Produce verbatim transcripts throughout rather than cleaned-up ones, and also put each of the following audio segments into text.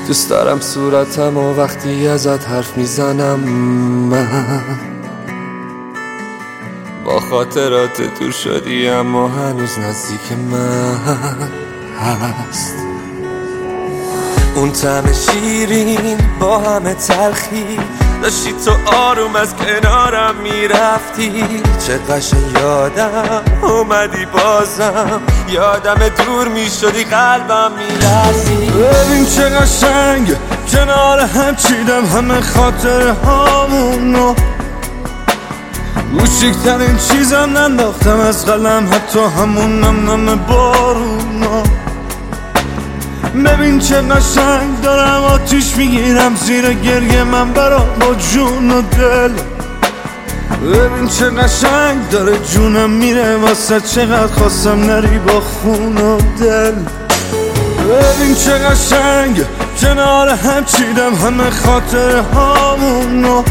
دوست دارم صورتم و وقتی ازت حرف میزنم من با خاطرات دور شدی اما هنوز نزدیک من هست. اون طعم شیرین با همه تلخی داشتی تو آروم از کنارم میرفتی، چه قشنگ یادم اومدی بازم، یادم دور میشدی قلبم میلرزی. ببین چه قشنگ کنار هم چیدم همه خاطره هامونو، کوچیکترین چیزم ننداختم از قلم حتی همون نم نم بارونا. ببین چه قشنگ دارم آتیش میگیرم زیر گریه من برا با جون و دل. ببین چه قشنگ داره جونم میره واسه چقدر خواستم نری با خون و دل. ببین چه قشنگ کنار هم چیدم همه خاطره هامونو،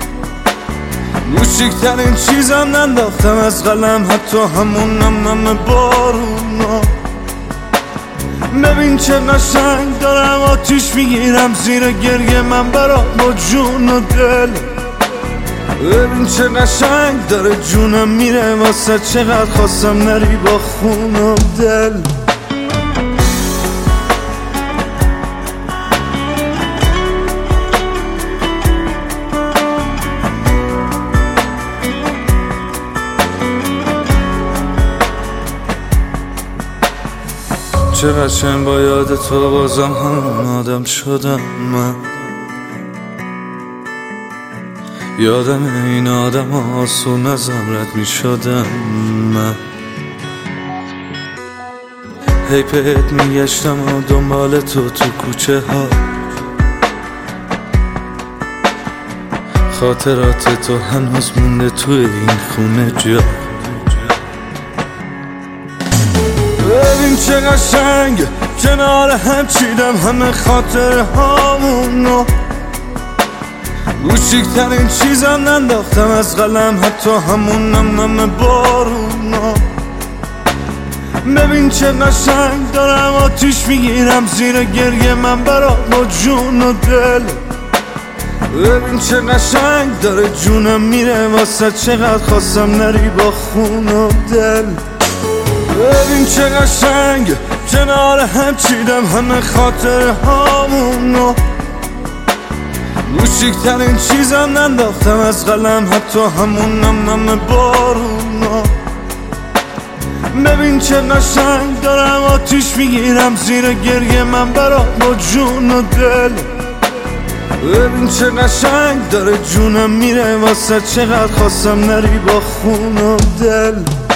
کوچیکترین چیزم ننداختم از قلم حتی همون نم نم بارونا. ببین چه قشنگ دارم آتیش میگیرم زیر گریه من برا با جون و دل. ببین چه قشنگ داره جونم میره واسه چقدر خواستم نری با خون و دل. چه قشنگ با یاد تو بازم همون آدم شدم من، یادم این آدم آسون ازم رد می شدم من. هی پهت می گشتم و دنبال تو تو کوچه ها، خاطرات تو هنوز مونده توی این خونه جا. ببین چه قشنگ کنار هم چیدم همه خاطره هامونو، کوچیکترین چیزم ننداختم از قلم حتی همون نم نم بارونا. ببین چه قشنگ دارم آتیش میگیرم زیر گریه من برا با جون و دل. ببین چه قشنگ داره جونم میره واسه چقدر خواستم نری با خون و دل. ببین چه قشنگ کنار هم چیدم همه خاطره هامونو، کوچیکترین چیزم ننداختم از قلم حتی همون نم نم بارونا. ببین چه قشنگ دارم آتیش میگیرم زیر گریه من برا با جون و دل. ببین چه قشنگ داره جونم میره واسه چقدر خواستم نری با خون و دل.